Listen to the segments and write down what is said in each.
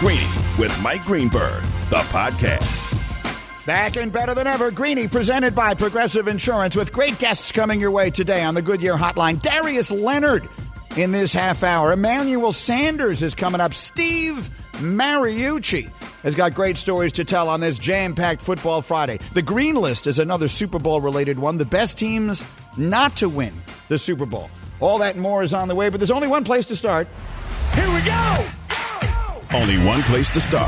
Greeny with Mike Greenberg, the podcast. Back and better than ever, Greeny, presented by Progressive Insurance, with great guests coming your way today on the Goodyear Hotline. Darius Leonard in this half hour. Emmanuel Sanders is coming up. Steve Mariucci has got great stories to tell on this jam-packed Football Friday. The Green List is another Super Bowl-related one. The best teams not to win the Super Bowl. All that and more is on the way, but there's only one place to start. Here we go! Only one place to start.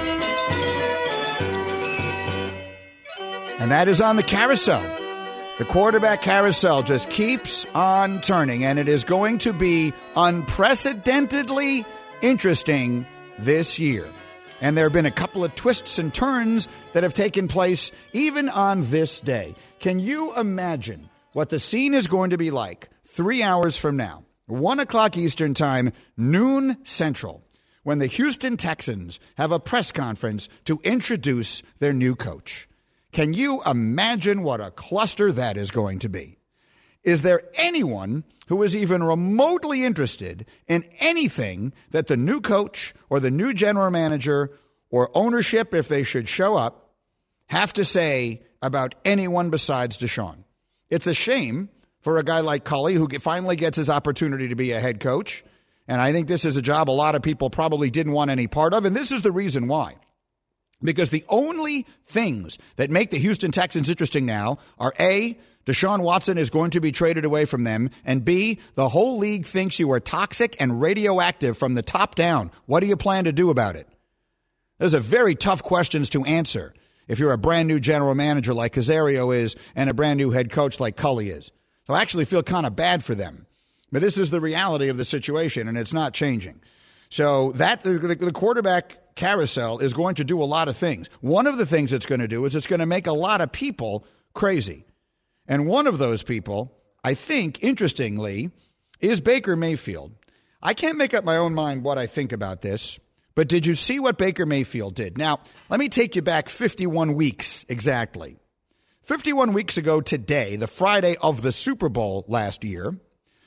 And that is on the carousel. The quarterback carousel just keeps on turning, and it is going to be unprecedentedly interesting this year. And there have been a couple of twists and turns that have taken place even on this day. Can you imagine what the scene is going to be like 3 hours from now, 1 o'clock Eastern Time, noon Central, when the Houston Texans have a press conference to introduce their new coach? Can you imagine what a cluster that is going to be? Is there anyone who is even remotely interested in anything that the new coach or the new general manager or ownership, if they should show up, have to say about anyone besides Deshaun? It's a shame for a guy like Culley, who finally gets his opportunity to be a head coach. And I think this is a job a lot of people probably didn't want any part of. And this is the reason why. Because the only things that make the Houston Texans interesting now are A, Deshaun Watson is going to be traded away from them, and B, the whole league thinks you are toxic and radioactive from the top down. What do you plan to do about it? Those are very tough questions to answer if you're a brand new general manager like Caserio is and a brand new head coach like Culley is. So I actually feel kind of bad for them. But this is the reality of the situation, and it's not changing. So that the quarterback carousel is going to do a lot of things. One of the things it's going to do is it's going to make a lot of people crazy. And one of those people, I think, interestingly, is Baker Mayfield. I can't make up my own mind what I think about this, but did you see what Baker Mayfield did? Now, let me take you back 51 weeks exactly. 51 weeks ago today, the Friday of the Super Bowl last year,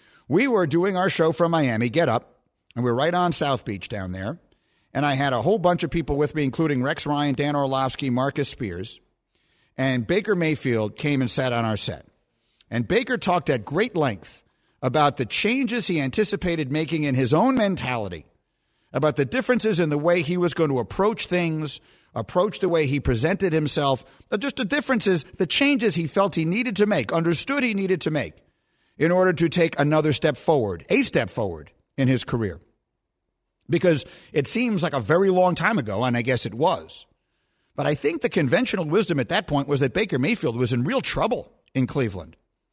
we were doing our show from Miami, Get Up, and we're right on South Beach down there. And I had a whole bunch of people with me, including Rex Ryan, Dan Orlovsky, Marcus Spears. And Baker Mayfield came and sat on our set. And Baker talked at great length about the changes he anticipated making in his own mentality, about the differences in the way he was going to approach things, approach the way he presented himself, just the differences, the changes he felt he needed to make, understood he needed to make in order to take another step forward, a step forward in his career. Because it seems like a very long time ago, and I guess it was. But I think the conventional wisdom at that point was that Baker Mayfield was in real trouble in Cleveland.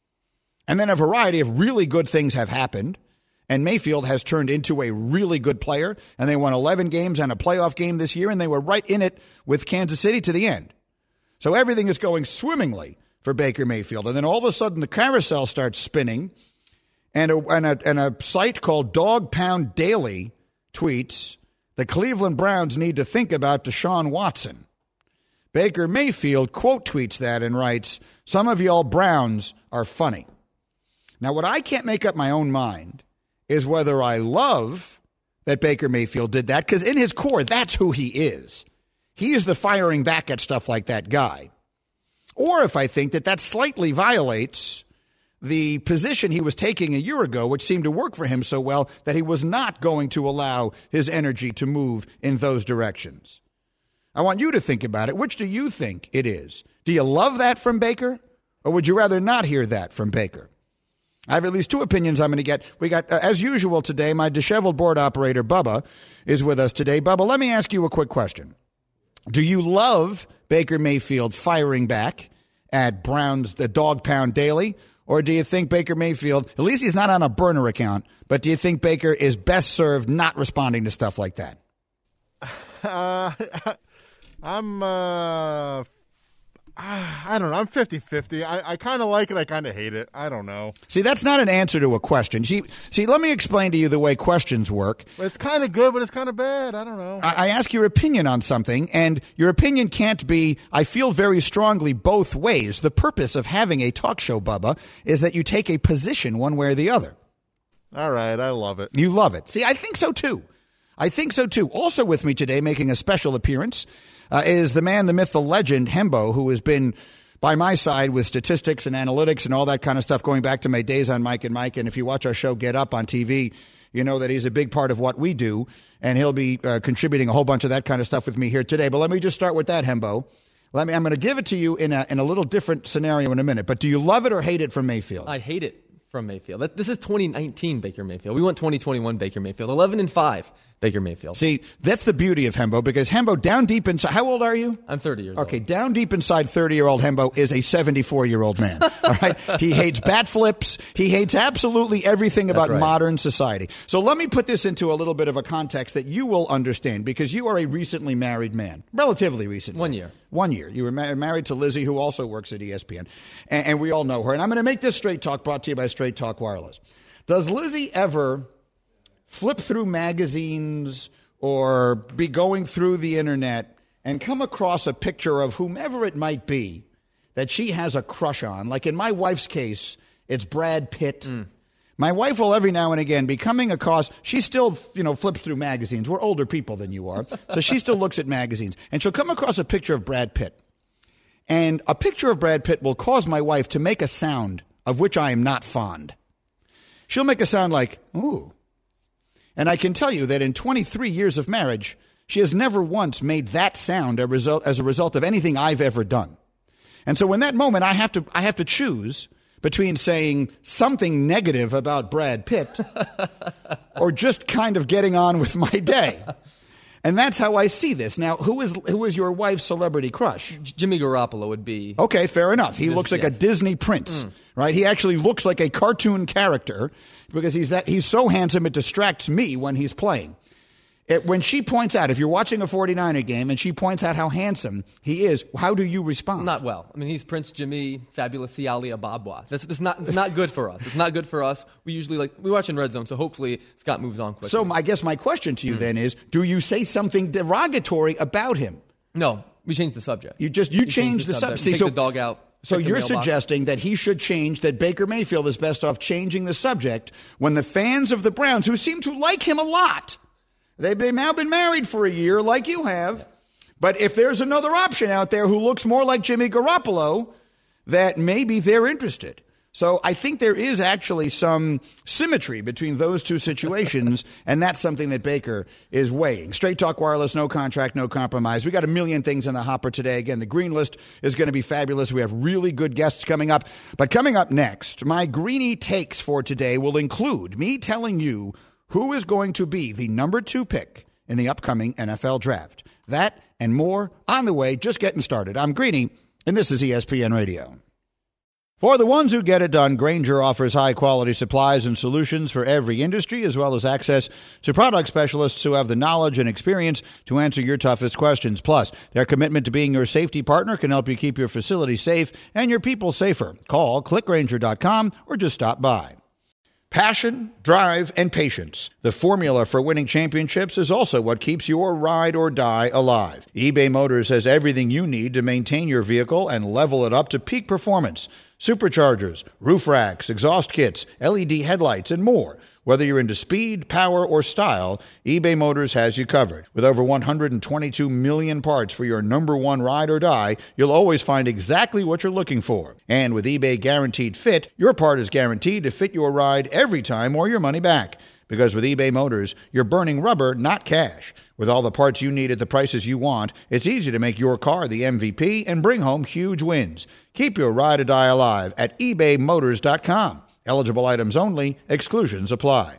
And then a variety of really good things have happened, and Mayfield has turned into a really good player, and they won 11 games and a playoff game this year, and they were right in it with Kansas City to the end. So everything is going swimmingly for Baker Mayfield. And then all of a sudden the carousel starts spinning, and a site called Dog Pound Daily tweets, the Cleveland Browns need to think about Deshaun Watson. Baker Mayfield quote tweets that and writes, some of y'all Browns are funny. Now, what I can't make up my own mind is whether I love that Baker Mayfield did that, because in his core, that's who he is. He is the firing back at stuff like that guy. Or if I think that that slightly violates the position he was taking a year ago, which seemed to work for him so well that he was not going to allow his energy to move in those directions. I want you to think about it. Which do you think it is? Do you love that from Baker, or would you rather not hear that from Baker? I have at least two opinions I'm going to get. We got, as usual today, my disheveled board operator, Bubba, is with us today. Bubba, let me ask you a quick question. Do you love Baker Mayfield firing back at the Dog Pound Daily? Or do you think Baker Mayfield, at least he's not on a burner account, but do you think Baker is best served not responding to stuff like that? I don't know. I'm 50-50. I kind of like it. I kind of hate it. I don't know. See, that's not an answer to a question. See, let me explain to you the way questions work. It's kind of good, but it's kind of bad. I don't know. I ask your opinion on something, and your opinion can't be, I feel very strongly both ways. The purpose of having a talk show, Bubba, is that you take a position one way or the other. All right. I love it. You love it. See, I think so, too. I think so, too. Also with me today, making a special appearance, is the man, the myth, the legend, Hembo, who has been by my side with statistics and analytics and all that kind of stuff going back to my days on Mike and Mike. And if you watch our show Get Up on TV, you know that he's a big part of what we do, and he'll be contributing a whole bunch of that kind of stuff with me here today. But let me just start with that, Hembo. I'm going to give it to you in a little different scenario in a minute. But do you love it or hate it from Mayfield? I hate it from Mayfield. This is 2019 Baker Mayfield. We want 2021 Baker Mayfield. 11-5 Baker Mayfield. See, that's the beauty of Hembo, because Hembo, down deep inside, how old are you? I'm 30 years old. Okay, down deep inside 30-year-old Hembo is a 74-year-old man. All right? He hates bat flips. He hates absolutely everything about modern society. So let me put this into a little bit of a context that you will understand, because you are a recently married man. Relatively recently. 1 year. 1 year. You were married to Lizzie, who also works at ESPN, and we all know her. And I'm going to make this Straight Talk brought to you by Straight Talk Wireless. Does Lizzie ever flip through magazines or be going through the internet and come across a picture of whomever it might be that she has a crush on? Like in my wife's case, it's Brad Pitt. My wife will every now and again be coming across, she still, flips through magazines. We're older people than you are, so she still looks at magazines. And she'll come across a picture of Brad Pitt. And a picture of Brad Pitt will cause my wife to make a sound of which I am not fond. She'll make a sound like, ooh. And I can tell you that in 23 years of marriage, she has never once made that sound as a result of anything I've ever done. And so in that moment, I have to choose between saying something negative about Brad Pitt or just kind of getting on with my day. And that's how I see this. Now, who is your wife's celebrity crush? Jimmy Garoppolo would be. Okay, fair enough. He looks like a Disney prince, right? He actually looks like a cartoon character because he's so handsome it distracts me when he's playing. When she points out, if you're watching a 49er game and she points out how handsome he is, how do you respond? Not well. I mean, he's Prince Jimmy, fabulous Thiali Ababwa. It's not good for us. It's not good for us. We usually we watch in Red Zone, so hopefully Scott moves on quickly. So I guess my question to you then is, do you say something derogatory about him? No, we changed the subject. You changed the subject. Take the dog out. So you're suggesting that he should change, that Baker Mayfield is best off changing the subject when the fans of the Browns, who seem to like him a lot, they've now been married for a year like you have. But if there's another option out there who looks more like Jimmy Garoppolo, that maybe they're interested. So I think there is actually some symmetry between those two situations, and that's something that Baker is weighing. Straight Talk Wireless, no contract, no compromise. We got a million things in the hopper today. Again, the Green List is going to be fabulous. We have really good guests coming up. But coming up next, my Greenie takes for today will include me telling you who is going to be the number 2 pick in the upcoming NFL draft. That and more on the way, just getting started. I'm Greenie, and this is ESPN Radio. For the ones who get it done, Grainger offers high-quality supplies and solutions for every industry, as well as access to product specialists who have the knowledge and experience to answer your toughest questions. Plus, their commitment to being your safety partner can help you keep your facility safe and your people safer. Call clickgrainger.com or just stop by. Passion, drive, and patience. The formula for winning championships is also what keeps your ride or die alive. eBay Motors has everything you need to maintain your vehicle and level it up to peak performance. Superchargers, roof racks, exhaust kits, LED headlights, and more. Whether you're into speed, power, or style, eBay Motors has you covered. With over 122 million parts for your number one ride or die, you'll always find exactly what you're looking for. And with eBay Guaranteed Fit, your part is guaranteed to fit your ride every time or your money back. Because with eBay Motors, you're burning rubber, not cash. With all the parts you need at the prices you want, it's easy to make your car the MVP and bring home huge wins. Keep your ride or die alive at ebaymotors.com. Eligible items only. Exclusions apply.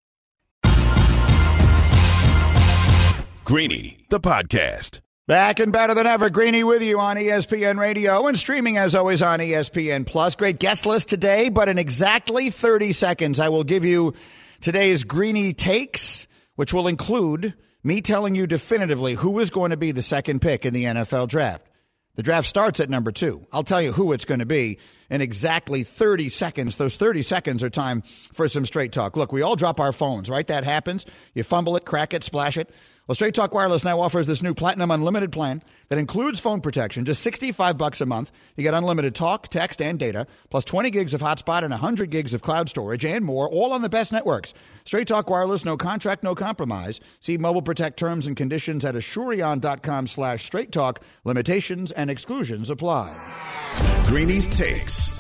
Greenie, the podcast. Back and better than ever. Greenie with you on ESPN Radio and streaming as always on ESPN Plus. Great guest list today, but in exactly 30 seconds, I will give you today's Greenie takes, which will include me telling you definitively who is going to be the second pick in the NFL draft. The draft starts at number 2. I'll tell you who it's going to be in exactly 30 seconds. Those 30 seconds are time for some straight talk. Look, we all drop our phones, right? That happens. You fumble it, crack it, splash it. Well, Straight Talk Wireless now offers this new Platinum Unlimited plan that includes phone protection, just $65 a month. You get unlimited talk, text, and data, plus 20 gigs of hotspot and 100 gigs of cloud storage and more, all on the best networks. Straight Talk Wireless, no contract, no compromise. See Mobile Protect terms and conditions at Asurion.com/Straight Talk. Limitations and exclusions apply. Greeny's Takes.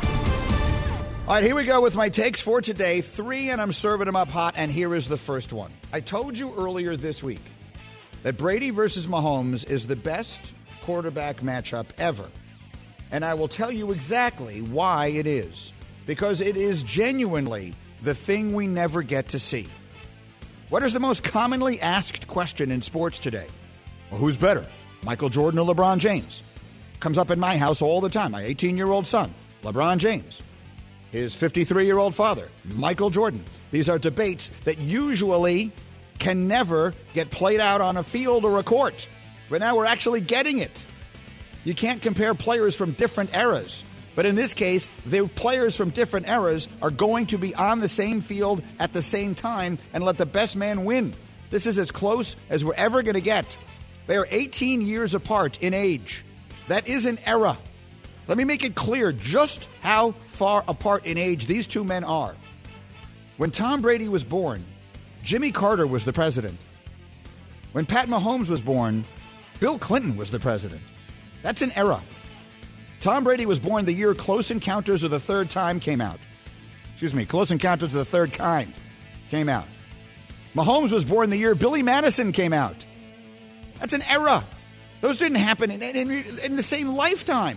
All right, here we go with my takes for today. 3, and I'm serving them up hot, and here is the first one. I told you earlier this week that Brady versus Mahomes is the best quarterback matchup ever. And I will tell you exactly why it is. Because it is genuinely the thing we never get to see. What is the most commonly asked question in sports today? Well, who's better, Michael Jordan or LeBron James? Comes up in my house all the time. My 18-year-old son, LeBron James. His 53-year-old father, Michael Jordan. These are debates that usually can never get played out on a field or a court. But now we're actually getting it. You can't compare players from different eras. But in this case, the players from different eras are going to be on the same field at the same time and let the best man win. This is as close as we're ever going to get. They are 18 years apart in age. That is an era. Let me make it clear just how far apart in age these two men are. When Tom Brady was born, Jimmy Carter was the president. When Pat Mahomes was born, Bill Clinton was the president. That's an era. Tom Brady was born the year Close Encounters of the Third Time came out. Close Encounters of the Third Kind came out. Mahomes was born the year Billy Madison came out. That's an era. Those didn't happen in the same lifetime.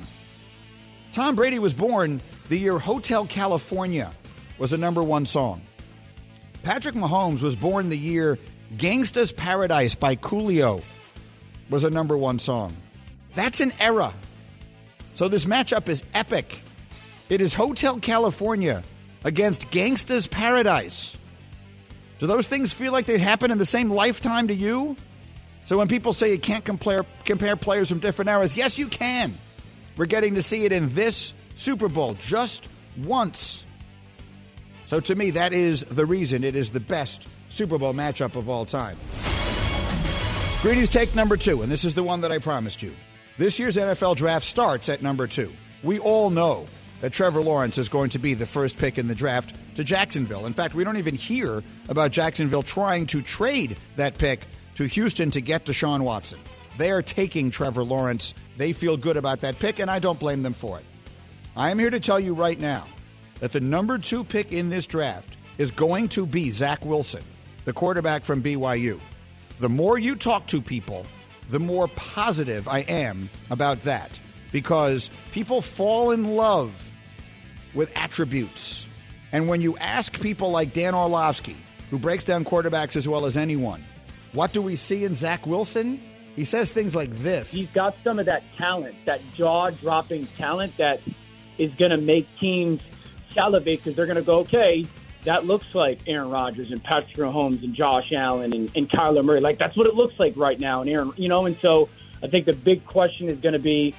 Tom Brady was born the year Hotel California was a #1 song. Patrick Mahomes was born the year Gangsta's Paradise by Coolio was a #1 song. That's an era. So this matchup is epic. It is Hotel California against Gangsta's Paradise. Do those things feel like they happen in the same lifetime to you? So when people say you can't compare players from different eras, yes, you can. We're getting to see it in this Super Bowl just once. So to me, that is the reason it is the best Super Bowl matchup of all time. Greedy's take number 2, and this is the one that I promised you. This year's NFL draft starts at number 2. We all know that Trevor Lawrence is going to be the first pick in the draft to Jacksonville. In fact, we don't even hear about Jacksonville trying to trade that pick to Houston to get Deshaun Watson. They are taking Trevor Lawrence. They feel good about that pick, and I don't blame them for it. I am here to tell you right now that the number 2 pick in this draft is going to be Zach Wilson, the quarterback from BYU. The more you talk to people, the more positive I am about that, because people fall in love with attributes. And when you ask people like Dan Orlovsky, who breaks down quarterbacks as well as anyone, what do we see in Zach Wilson? He says things like this. He's got some of that talent, that jaw-dropping talent that is going to make teams salivate because they're going to go, okay, that looks like Aaron Rodgers and Patrick Mahomes and Josh Allen and Kyler Murray. Like, that's what it looks like right now. And Aaron, and so I think the big question is going to be,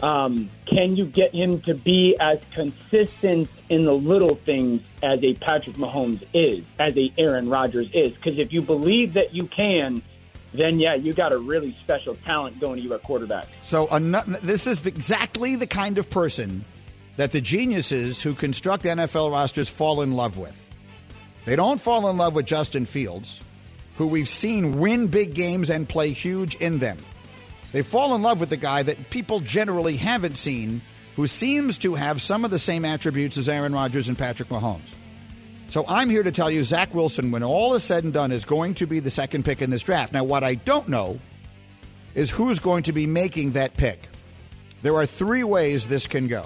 can you get him to be as consistent in the little things as a Patrick Mahomes is, as a Aaron Rodgers is? Because if you believe that you can, then, yeah, you got a really special talent going to you at quarterback. So this is exactly the kind of person that the geniuses who construct NFL rosters fall in love with. They don't fall in love with Justin Fields, who we've seen win big games and play huge in them. They fall in love with the guy that people generally haven't seen, who seems to have some of the same attributes as Aaron Rodgers and Patrick Mahomes. So I'm here to tell you Zach Wilson, when all is said and done, is going to be the second pick in this draft. Now, what I don't know is who's going to be making that pick. There are 3 ways this can go.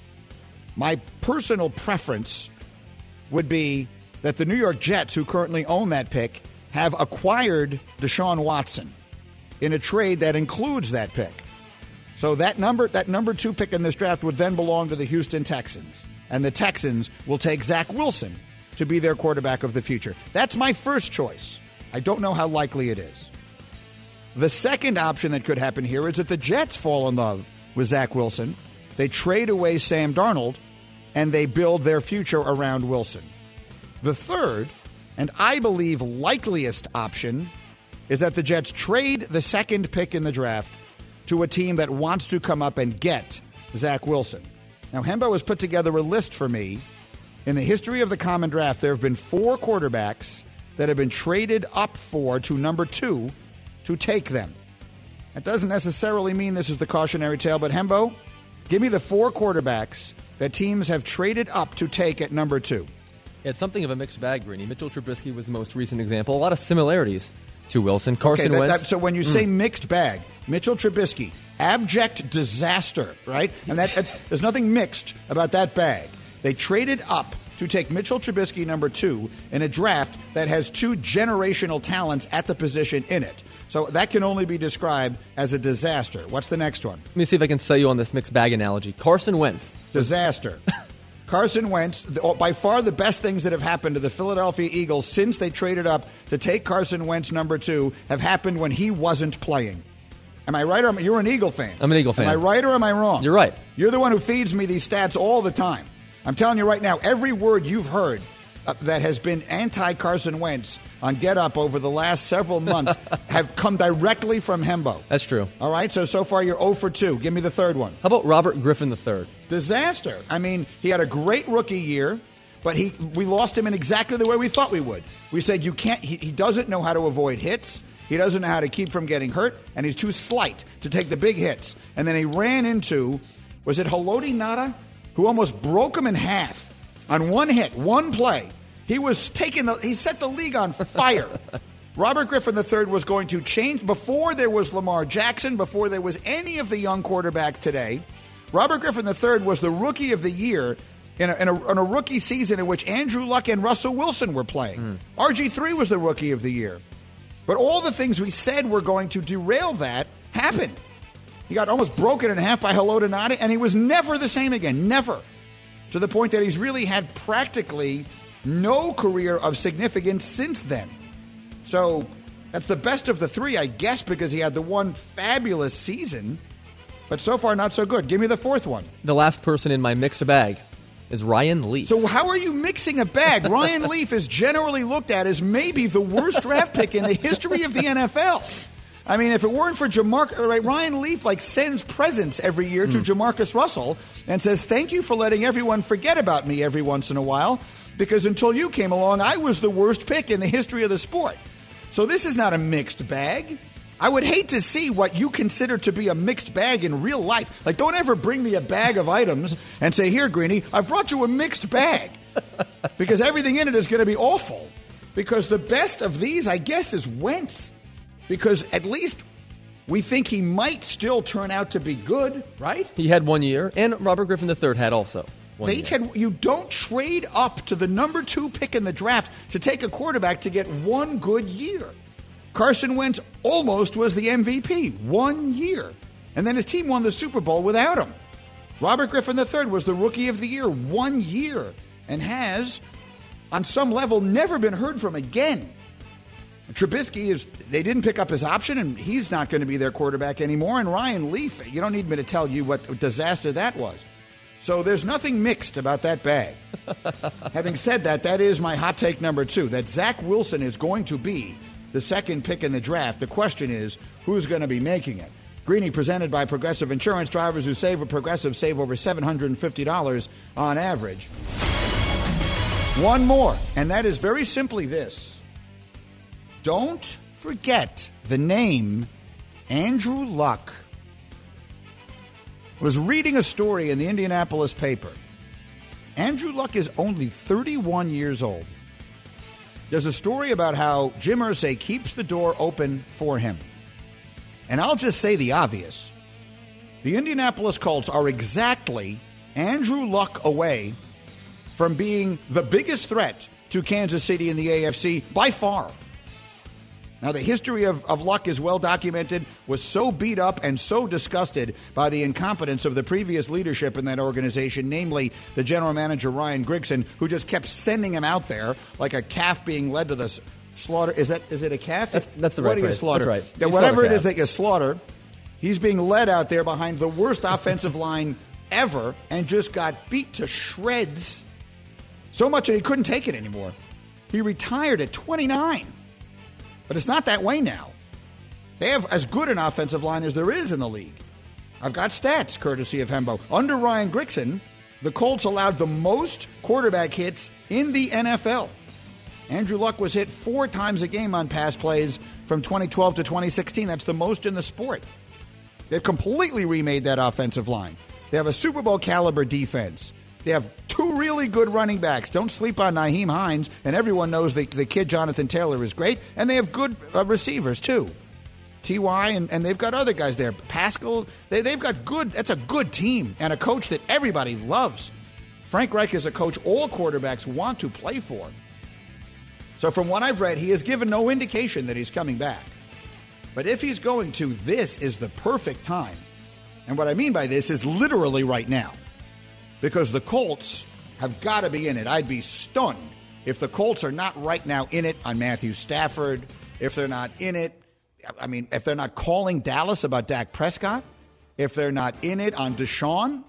My personal preference would be that the New York Jets, who currently own that pick, have acquired Deshaun Watson in a trade that includes that pick. So that number 2 pick in this draft would then belong to the Houston Texans, and the Texans will take Zach Wilson to be their quarterback of the future. That's my first choice. I don't know how likely it is. The second option that could happen here is that the Jets fall in love with Zach Wilson. They trade away Sam Darnold, and they build their future around Wilson. The third, and I believe likeliest option, is that the Jets trade the second pick in the draft to a team that wants to come up and get Zach Wilson. Now, Hembo has put together a list for me. In the history of the common draft, there have been 4 quarterbacks that have been traded up to number 2 to take them. That doesn't necessarily mean this is the cautionary tale, but Hembo, give me the 4 quarterbacks that teams have traded up to take at number 2. It's something of a mixed bag, Greeny. Mitchell Trubisky was the most recent example. A lot of similarities to Wilson. Carson Wentz. So when you say mixed bag, Mitchell Trubisky, abject disaster, right? And there's nothing mixed about that bag. They traded up to take Mitchell Trubisky, number 2, in a draft that has 2 generational talents at the position in it. So that can only be described as a disaster. What's the next one? Let me see if I can sell you on this mixed bag analogy. Carson Wentz. Disaster. Carson Wentz, by far the best things that have happened to the Philadelphia Eagles since they traded up to take Carson Wentz, number 2, have happened when he wasn't playing. Am I right? Or you're an Eagle fan. I'm an Eagle fan. Am I right or am I wrong? You're right. You're the one who feeds me these stats all the time. I'm telling you right now, every word you've heard that has been anti-Carson Wentz on Get Up over the last several months have come directly from Hembo. That's true. All right, so far you're 0 for 2. Give me the third one. How about Robert Griffin III? Disaster. I mean, he had a great rookie year, but we lost him in exactly the way we thought we would. We said you can't. He doesn't know how to avoid hits. He doesn't know how to keep from getting hurt, and he's too slight to take the big hits. And then he ran into, was it Haloti Ngata, who almost broke him in half on one hit, one play. He set the league on fire. Robert Griffin III was going to change before there was Lamar Jackson, before there was any of the young quarterbacks today. Robert Griffin III was the rookie of the year in a rookie season in which Andrew Luck and Russell Wilson were playing. RG3 was the rookie of the year. But all the things we said were going to derail that happened. He got almost broken in half by Haloti Ngata, and he was never the same again. Never. To the point that he's really had practically no career of significance since then. So that's the best of the 3, I guess, because he had the one fabulous season. But so far, not so good. Give me the 4th one. The last person in my mixed bag is Ryan Leaf. So how are you mixing a bag? Ryan Leaf is generally looked at as maybe the worst draft pick in the history of the NFL. I mean, if it weren't for Ryan Leaf sends presents every year to Jamarcus Russell and says, thank you for letting everyone forget about me every once in a while, because until you came along, I was the worst pick in the history of the sport. So this is not a mixed bag. I would hate to see what you consider to be a mixed bag in real life. Don't ever bring me a bag of items and say, here, Greeny, I've brought you a mixed bag. Because everything in it is going to be awful. Because the best of these, I guess, is Wentz. Because at least we think he might still turn out to be good, right? He had 1 year, and Robert Griffin III had also 1 year. You don't trade up to the number 2 pick in the draft to take a quarterback to get 1 good year. Carson Wentz almost was the MVP 1 year. And then his team won the Super Bowl without him. Robert Griffin III was the rookie of the year 1 year and has, on some level, never been heard from again. Trubisky, they didn't pick up his option, and he's not going to be their quarterback anymore. And Ryan Leaf, you don't need me to tell you what disaster that was. So there's nothing mixed about that bag. Having said that, that is my hot take number 2, that Zach Wilson is going to be the second pick in the draft. The question is, who's going to be making it? Greeny, presented by Progressive Insurance. Drivers who save with Progressive save over $750 on average. One more, and that is very simply this. Don't forget the name Andrew Luck. I was reading a story in the Indianapolis paper. Andrew Luck is only 31 years old. There's a story about how Jim Irsay keeps the door open for him. And I'll just say the obvious. The Indianapolis Colts are exactly Andrew Luck away from being the biggest threat to Kansas City in the AFC by far. Now, the history of Luck is well documented, was so beat up and so disgusted by the incompetence of the previous leadership in that organization, namely the general manager, Ryan Grigson, who just kept sending him out there like a calf being led to the slaughter. Is it a calf? That's the right phrase. Slaughter? That's right. Whatever it is that you slaughter, he's being led out there behind the worst offensive line ever and just got beat to shreds. So much that he couldn't take it anymore. He retired at 29. But it's not that way now. They have as good an offensive line as there is in the league. I've got stats courtesy of Hembo. Under Ryan Grigson, the Colts allowed the most quarterback hits in the NFL. Andrew Luck was hit 4 times a game on pass plays from 2012 to 2016. That's the most in the sport. They've completely remade that offensive line. They have a Super Bowl caliber defense. They have 2 really good running backs. Don't sleep on Nyheim Hines, and everyone knows the kid Jonathan Taylor is great. And they have good receivers, too. T.Y., and they've got other guys there. Pascal, they've got good, that's a good team, and a coach that everybody loves. Frank Reich is a coach all quarterbacks want to play for. So from what I've read, he has given no indication that he's coming back. But if he's going to, this is the perfect time. And what I mean by this is literally right now. Because the Colts have got to be in it. I'd be stunned if the Colts are not right now in it on Matthew Stafford, if they're not in it. I mean, if they're not calling Dallas about Dak Prescott, if they're not in it on Deshaun.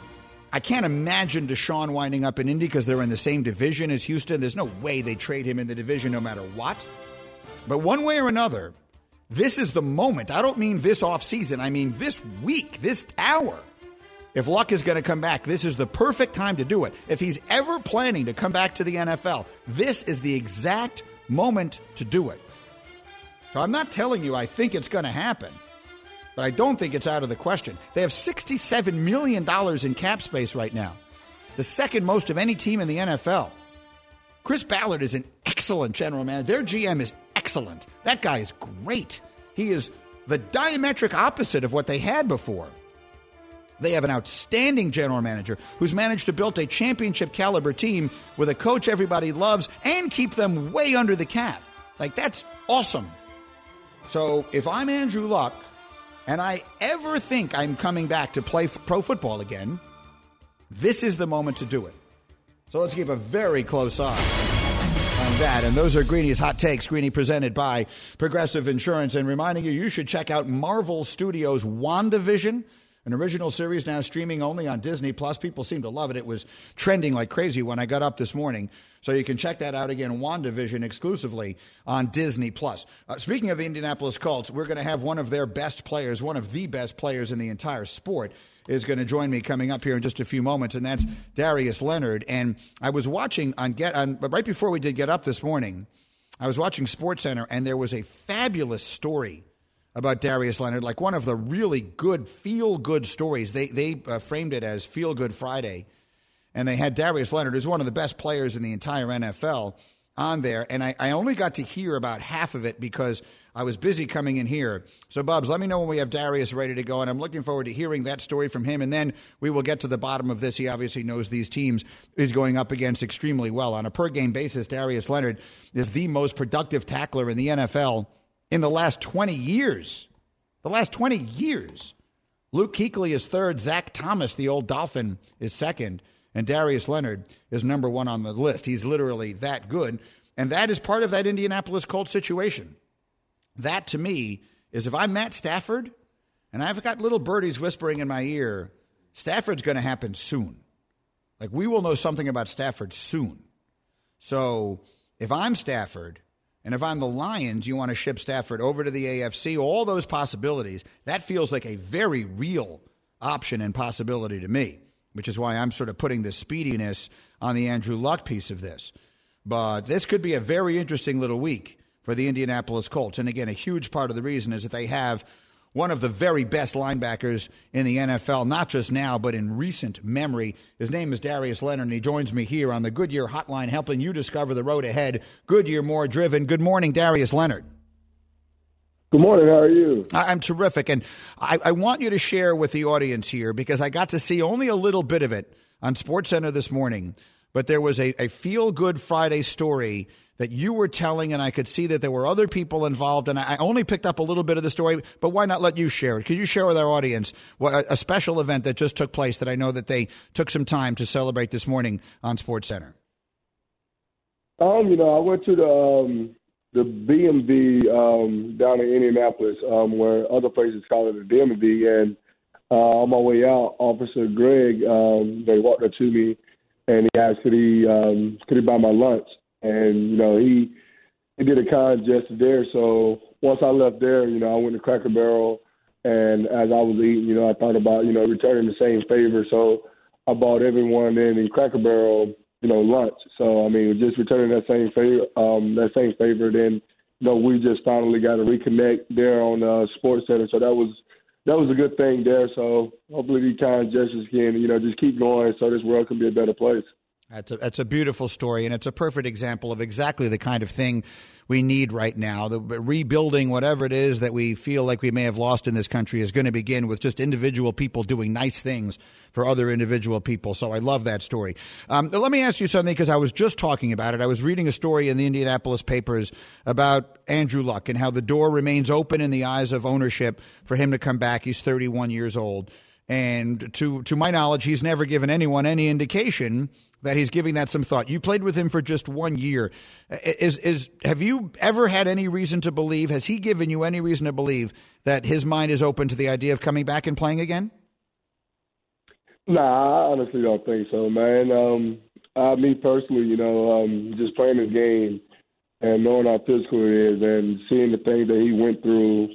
I can't imagine Deshaun winding up in Indy because they're in the same division as Houston. There's no way they trade him in the division no matter what. But one way or another, this is the moment. I don't mean this offseason. I mean this week, this hour. If Luck is going to come back, this is the perfect time to do it. If he's ever planning to come back to the NFL, this is the exact moment to do it. So I'm not telling you I think it's going to happen, but I don't think it's out of the question. They have $67 million in cap space right now, the second most of any team in the NFL. Chris Ballard is an excellent general manager. Their GM is excellent. That guy is great. He is the diametric opposite of what they had before. They have an outstanding general manager who's managed to build a championship caliber team with a coach everybody loves and keep them way under the cap. Like, that's awesome. So if I'm Andrew Luck and I ever think I'm coming back to play pro football again, this is the moment to do it. So let's keep a very close eye on that. And those are Greeny's Hot Takes. Greeny presented by Progressive Insurance. And reminding you should check out Marvel Studios' WandaVision, an original series now streaming only on Disney+. People seem to love it. It was trending like crazy when I got up this morning. So you can check that out again, WandaVision, exclusively on Disney+. Speaking of the Indianapolis Colts, we're going to have one of their best players, one of the best players in the entire sport, is going to join me coming up here in just a few moments, and that's Darius Leonard. And I was watching but right before we did get up this morning, I was watching SportsCenter, and there was a fabulous story about Darius Leonard, like one of the really good, feel-good stories. They framed it as Feel Good Friday, and they had Darius Leonard, who's one of the best players in the entire NFL, on there. And I only got to hear about half of it because I was busy coming in here. So, Bubs, let me know when we have Darius ready to go, and I'm looking forward to hearing that story from him, and then we will get to the bottom of this. He obviously knows these teams he's going up against extremely well. On a per-game basis, Darius Leonard is the most productive tackler in the NFL in the last 20 years. The last 20 years. Luke Kuechly is third. Zach Thomas, the old Dolphin, is second. And Darius Leonard is number one on the list. He's literally that good. And that is part of that Indianapolis Colts situation. That, to me, is if I'm Matt Stafford, and I've got little birdies whispering in my ear, Stafford's going to happen soon. Like, we will know something about Stafford soon. So if I'm Stafford, and if I'm the Lions, you want to ship Stafford over to the AFC, all those possibilities, that feels like a very real option and possibility to me, which is why I'm sort of putting the speediness on the Andrew Luck piece of this. But this could be a very interesting little week for the Indianapolis Colts. And again, a huge part of the reason is that they have one of the very best linebackers in the NFL, not just now, but in recent memory. His name is Darius Leonard, and he joins me here on the Goodyear Hotline, helping you discover the road ahead. Goodyear, more driven. Good morning, Darius Leonard. Good morning. How are you? I'm terrific. And I want you to share with the audience here, because I got to see only a little bit of it on SportsCenter this morning, but there was a Feel Good Friday story that you were telling, and I could see that there were other people involved, and I only picked up a little bit of the story, but why not let you share it? Could you share with our audience a special event that just took place that I know that they took some time to celebrate this morning on SportsCenter? I went to the BMV down in Indianapolis, where other places call it the DMV, and on my way out, Officer Greg, they walked up to me, and he asked could he buy my lunch. And, he did a kind gesture there, so once I left there, I went to Cracker Barrel, and as I was eating, I thought about, returning the same favor. So I bought everyone in Cracker Barrel, lunch. So, I mean, just returning that same favor, then, we just finally got to reconnect there on Sports Center. So that was a good thing there. So hopefully these kind gestures can, just keep going so this world can be a better place. That's a beautiful story, and it's a perfect example of exactly the kind of thing we need right now. The rebuilding, whatever it is that we feel like we may have lost in this country, is going to begin with just individual people doing nice things for other individual people. So I love that story. Let me ask you something, because I was just talking about it. I was reading a story in the Indianapolis papers about Andrew Luck and how the door remains open in the eyes of ownership for him to come back. He's 31 years old. And to my knowledge, he's never given anyone any indication that he's giving that some thought. You played with him for just 1 year. Have you ever had any reason to believe, has he given you any reason to believe that his mind is open to the idea of coming back and playing again? Nah, I honestly don't think so, man. Me personally, just playing this game and knowing how physical it is and seeing the things that he went through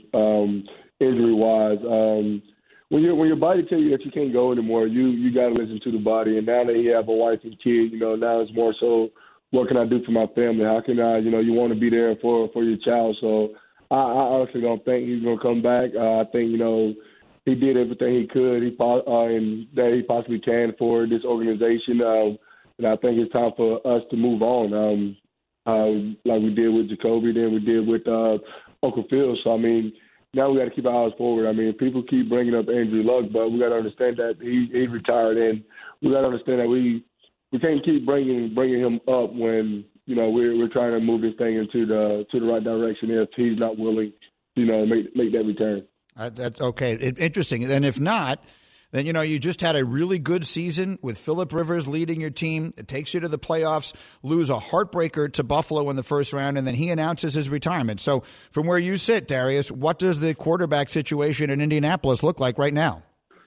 injury-wise, when your body tells you that you can't go anymore, you got to listen to the body. And now that you have a wife and kid, now it's more so, what can I do for my family? How can I, you want to be there for your child. So I honestly don't think he's going to come back. I think, he did everything he could and that he possibly can for this organization. And I think it's time for us to move on, like we did with Jacoby, then we did with Uncle Phil. So, I mean, now we got to keep our eyes forward. I mean, people keep bringing up Andrew Luck, but we got to understand that he retired, and we got to understand that we can't keep bringing him up when we're trying to move this thing into the right direction if he's not willing to make that return. That's okay. Interesting. And if not, then, you just had a really good season with Phillip Rivers leading your team. It takes you to the playoffs, lose a heartbreaker to Buffalo in the first round, and then he announces his retirement. So from where you sit, Darius, what does the quarterback situation in Indianapolis look like right now?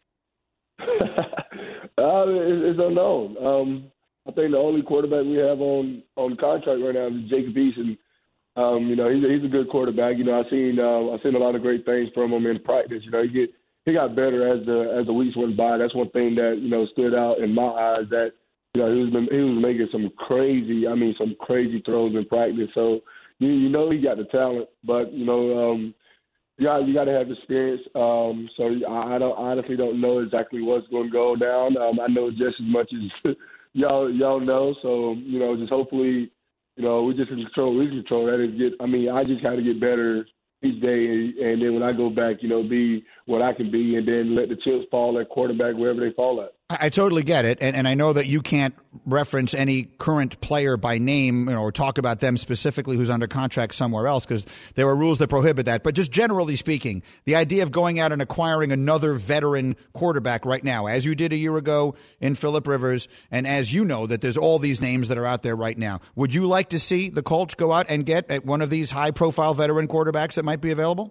It's unknown. I think the only quarterback we have on contract right now is Jacob Eason. He's a good quarterback. I've seen a lot of great things from him in practice. He got better as the weeks went by. That's one thing that stood out in my eyes. That he was making some crazy throws in practice. So he got the talent, but you got to have experience. So I honestly don't know exactly what's going to go down. I know just as much as y'all know. So just hopefully we just control. We control that. I just got to get better each day, and then when I go back, be what I can be, and then let the chips fall at quarterback wherever they fall at. I totally get it, and I know that you can't reference any current player by name, or talk about them specifically who's under contract somewhere else, because there are rules that prohibit that. But just generally speaking, the idea of going out and acquiring another veteran quarterback right now, as you did a year ago in Phillip Rivers, and as you know that there's all these names that are out there right now, would you like to see the Colts go out and get one of these high-profile veteran quarterbacks that might be available?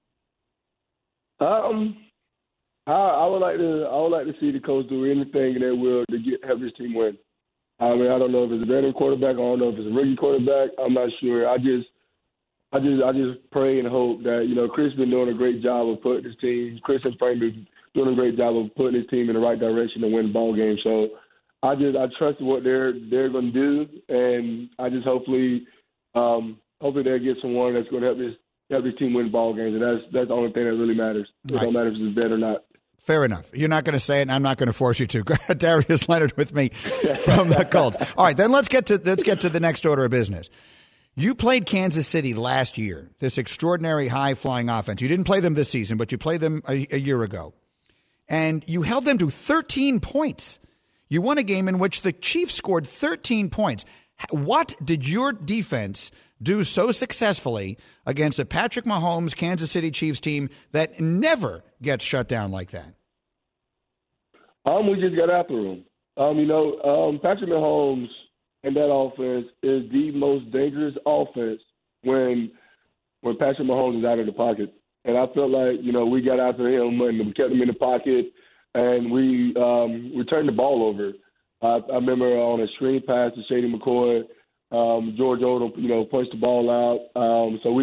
I would like to see the Colts do anything that will to help this team win. I mean, I don't know if it's a veteran quarterback. I don't know if it's a rookie quarterback. I'm not sure. I just pray and hope that Chris been doing a great job of putting his team. Chris and Frank been doing a great job of putting his team in the right direction to win ball games. So I trust what they're going to do, and I just hopefully they'll get someone that's going to help this team win ball games, and that's the only thing that really matters. It don't matter if it's vet or not. Fair enough. You're not going to say it, and I'm not going to force you to. Darius Leonard with me from the Colts. All right, then let's get to the next order of business. You played Kansas City last year, this extraordinary high-flying offense. You didn't play them this season, but you played them a year ago. And you held them to 13 points. You won a game in which the Chiefs scored 13 points. What did your defense do so successfully against a Patrick Mahomes Kansas City Chiefs team that never gets shut down like that? We just got after him. Patrick Mahomes and that offense is the most dangerous offense when Patrick Mahomes is out of the pocket. And I felt like, we got after him and we kept him in the pocket, and we turned the ball over. I remember on a screen pass to Shady McCoy, George Odom, punched the ball out. So we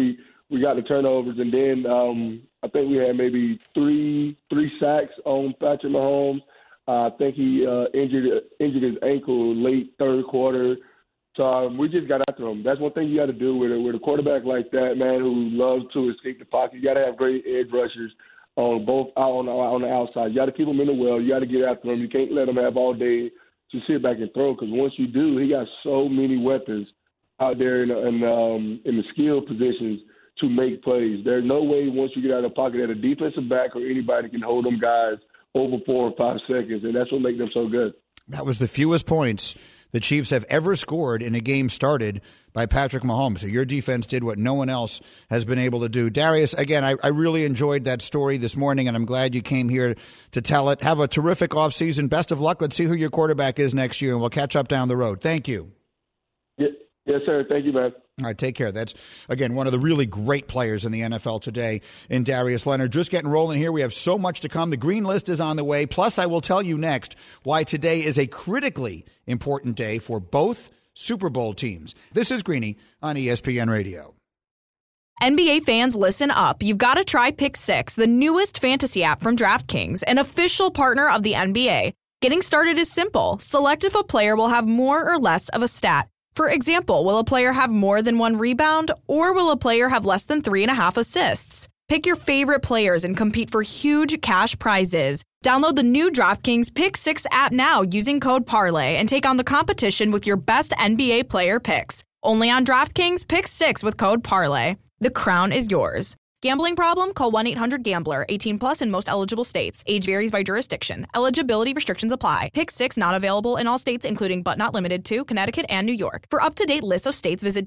we got the turnovers, and then I think we had maybe three sacks on Patrick Mahomes. I think he injured his ankle late third quarter. So we just got after him. That's one thing you got to do with a quarterback like that, man, who loves to escape the pocket. You got to have great edge rushers on both on the outside. You got to keep them in the well. You got to get after them. You can't let them have all day to sit back and throw, because once you do, he got so many weapons out there in the skill positions to make plays. There's no way once you get out of the pocket that a defensive back or anybody can hold them guys over 4 or 5 seconds, and that's what makes them so good. That was the fewest points the Chiefs have ever scored in a game started by Patrick Mahomes. So your defense did what no one else has been able to do. Darius, again, I really enjoyed that story this morning, and I'm glad you came here to tell it. Have a terrific offseason. Best of luck. Let's see who your quarterback is next year, and we'll catch up down the road. Thank you. Yes, sir. Thank you, man. All right, take care. That's, again, one of the really great players in the NFL today in Darius Leonard. Just getting rolling here. We have so much to come. The green list is on the way. Plus, I will tell you next why today is a critically important day for both Super Bowl teams. This is Greeny on ESPN Radio. NBA fans, listen up. You've got to try Pick 6, the newest fantasy app from DraftKings, an official partner of the NBA. Getting started is simple. Select if a player will have more or less of a stat. For example, will a player have more than 1 rebound, or will a player have less than 3.5 assists? Pick your favorite players and compete for huge cash prizes. Download the new DraftKings Pick 6 app now using code PARLAY and take on the competition with your best NBA player picks. Only on DraftKings Pick 6 with code PARLAY. The crown is yours. Gambling problem? Call 1-800-GAMBLER. 18 plus in most eligible states. Age varies by jurisdiction. Eligibility restrictions apply. Pick 6 not available in all states, including but not limited to Connecticut and New York. For up-to-date lists of states, visit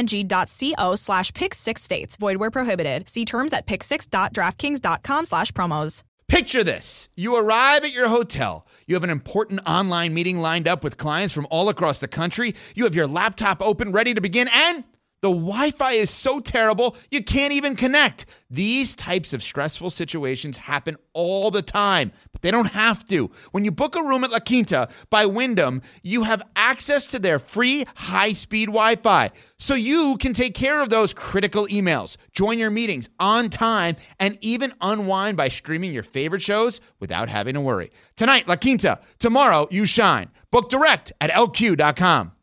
dkng.co/pick6states. Void where prohibited. See terms at pick6.draftkings.com/promos. Picture this. You arrive at your hotel. You have an important online meeting lined up with clients from all across the country. You have your laptop open, ready to begin, and the Wi-Fi is so terrible, you can't even connect. These types of stressful situations happen all the time, but they don't have to. When you book a room at La Quinta by Wyndham, you have access to their free high-speed Wi-Fi, so you can take care of those critical emails, join your meetings on time, and even unwind by streaming your favorite shows without having to worry. Tonight, La Quinta. Tomorrow, you shine. Book direct at LQ.com.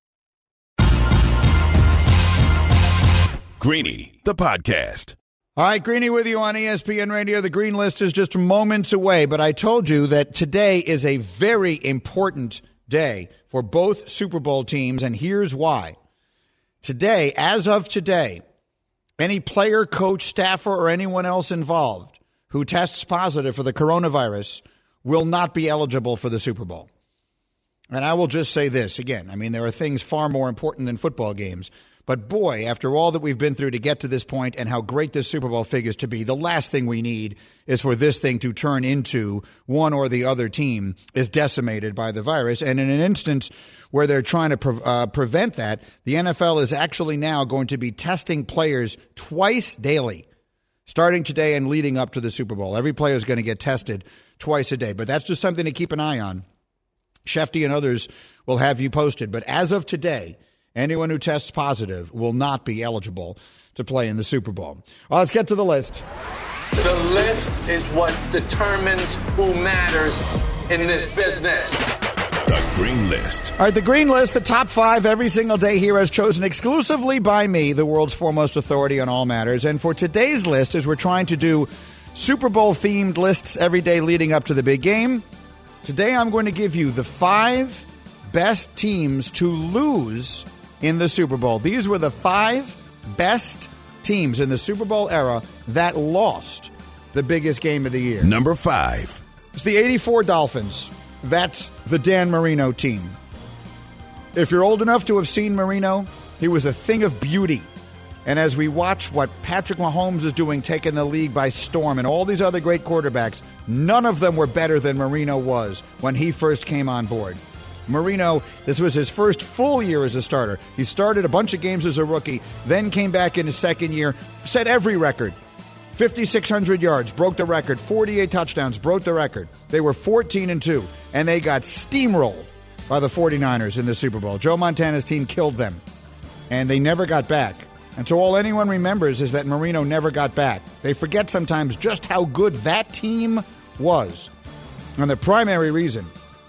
Greeny, the podcast. All right, Greeny with you on ESPN Radio. The green list is just moments away, but I told you that today is a very important day for both Super Bowl teams, and here's why. Today, as of today, any player, coach, staffer, or anyone else involved who tests positive for the coronavirus will not be eligible for the Super Bowl. And I will just say this again. I mean, there are things far more important than football games. But boy, after all that we've been through to get to this point and how great this Super Bowl figures to be, the last thing we need is for this thing to turn into one or the other team is decimated by the virus. And in an instance where they're trying to prevent that, the NFL is actually now going to be testing players twice daily, starting today and leading up to the Super Bowl. Every player is going to get tested twice a day. But that's just something to keep an eye on. Shefty and others will have you posted. But as of today, anyone who tests positive will not be eligible to play in the Super Bowl. Well, let's get to the list. The list is what determines who matters in this business. The green list. All right, the green list, the top 5 every single day here, as chosen exclusively by me, the world's foremost authority on all matters. And for today's list, as we're trying to do Super Bowl-themed lists every day leading up to the big game, today I'm going to give you the 5 best teams to lose in the Super Bowl. These were the 5 best teams in the Super Bowl era that lost the biggest game of the year. Number 5. It's the 84 Dolphins. That's the Dan Marino team. If you're old enough to have seen Marino, he was a thing of beauty. And as we watch what Patrick Mahomes is doing, taking the league by storm, and all these other great quarterbacks, none of them were better than Marino was when he first came on board. Marino, this was his first full year as a starter. He started a bunch of games as a rookie, then came back in his second year, set every record. 5,600 yards, broke the record. 48 touchdowns, broke the record. They were 14-2, and they got steamrolled by the 49ers in the Super Bowl. Joe Montana's team killed them, and they never got back And so all anyone remembers is that Marino never got back. They forget sometimes just how good that team was. And the primary reason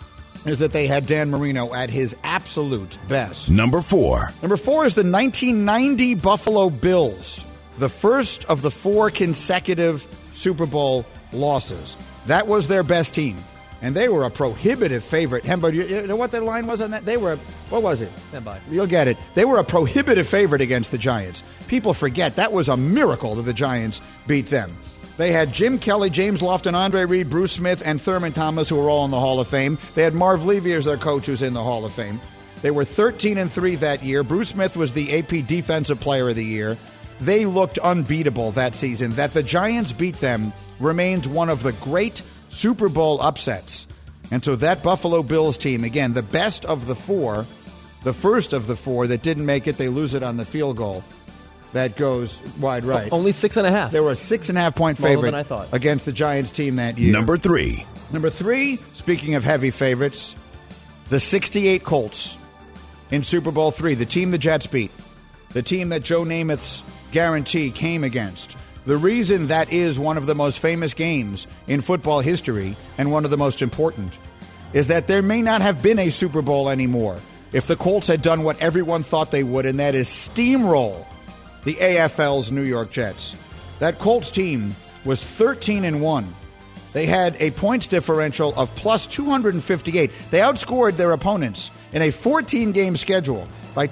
is that they had Dan Marino at his absolute best. Number 4. Number 4 is the 1990 Buffalo Bills, the first of the 4 consecutive Super Bowl losses. That was their best team, and they were a prohibitive favorite. Hembo, you know what the line was on that? What was it? Stand by. You'll get it. They were a prohibitive favorite against the Giants. People forget that was a miracle that the Giants beat them. They had Jim Kelly, James Lofton, Andre Reed, Bruce Smith, and Thurman Thomas, who were all in the Hall of Fame. They had Marv Levy as their coach, who's in the Hall of Fame. They were 13-3 that year. Bruce Smith was the AP Defensive Player of the Year. They looked unbeatable that season. That the Giants beat them remains one of the great Super Bowl upsets. And so that Buffalo Bills team, again, the best of the 4, the first of the 4 that didn't make it, they lose it on the field goal. That goes wide right. Only 6.5. They were a 6.5-point favorite than I thought. against the Giants team that year. Number 3. Number 3, speaking of heavy favorites, the 68 Colts in Super Bowl III, the team the Jets beat, the team that Joe Namath's guarantee came against. The reason that is one of the most famous games in football history and one of the most important is that there may not have been a Super Bowl anymore if the Colts had done what everyone thought they would, and that is steamroll the AFL's New York Jets. That Colts team was 13-1. They had a points differential of plus 258. They outscored their opponents in a 14-game schedule by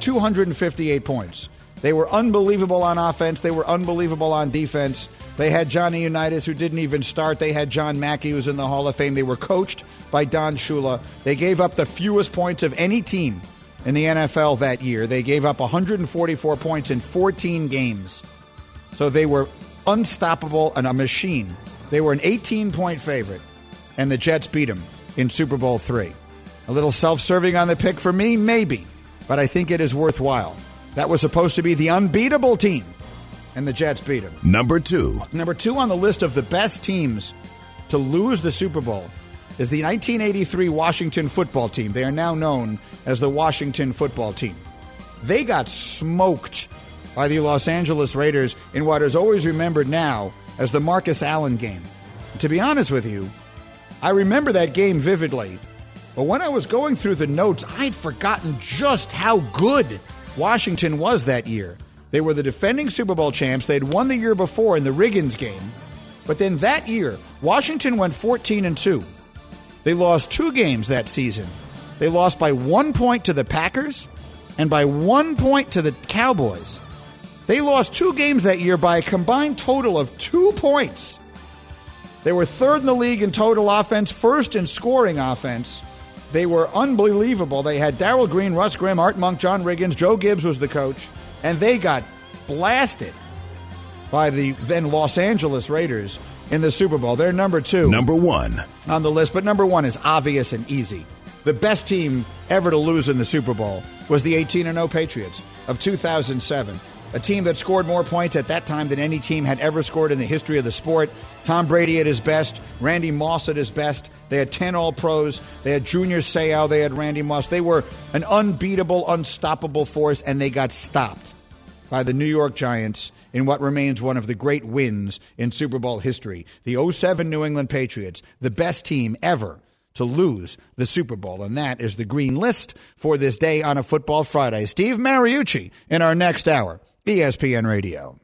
258 points. They were unbelievable on offense. They were unbelievable on defense. They had Johnny Unitas, who didn't even start. They had John Mackey, who's in the Hall of Fame. They were coached by Don Shula. They gave up the fewest points of any team in the NFL that year. They gave up 144 points in 14 games. So they were unstoppable and a machine. They were an 18-point favorite, and the Jets beat them in Super Bowl III. A little self-serving on the pick for me? Maybe, but I think it is worthwhile. That was supposed to be the unbeatable team, and the Jets beat them. Number 2. Number 2 on the list of the best teams to lose the Super Bowl is the 1983 Washington football team. They are now known as the Washington football team. They got smoked by the Los Angeles Raiders in what is always remembered now as the Marcus Allen game. And to be honest with you, I remember that game vividly, but when I was going through the notes, I'd forgotten just how good Washington was that year. They were the defending Super Bowl champs. They'd won the year before in the Riggins game, but then that year, Washington went 14-2. They lost 2 games that season. They lost by 1 point to the Packers and by 1 point to the Cowboys. They lost 2 games that year by a combined total of 2 points. They were 3rd in the league in total offense, 1st in scoring offense. They were unbelievable. They had Darrell Green, Russ Grimm, Art Monk, John Riggins. Joe Gibbs was the coach. And they got blasted by the then Los Angeles Raiders in the Super Bowl. They're number 2. Number 1. On the list, but number 1 is obvious and easy. The best team ever to lose in the Super Bowl was the 18-0 Patriots of 2007. A team that scored more points at that time than any team had ever scored in the history of the sport. Tom Brady at his best, Randy Moss at his best. They had 10 All-Pros. They had Junior Seau. They had Randy Moss. They were an unbeatable, unstoppable force, and they got stopped by the New York Giants in what remains one of the great wins in Super Bowl history. The 2007 New England Patriots, the best team ever to lose the Super Bowl. And that is the green list for this day on a Football Friday. Steve Mariucci in our next hour, ESPN Radio.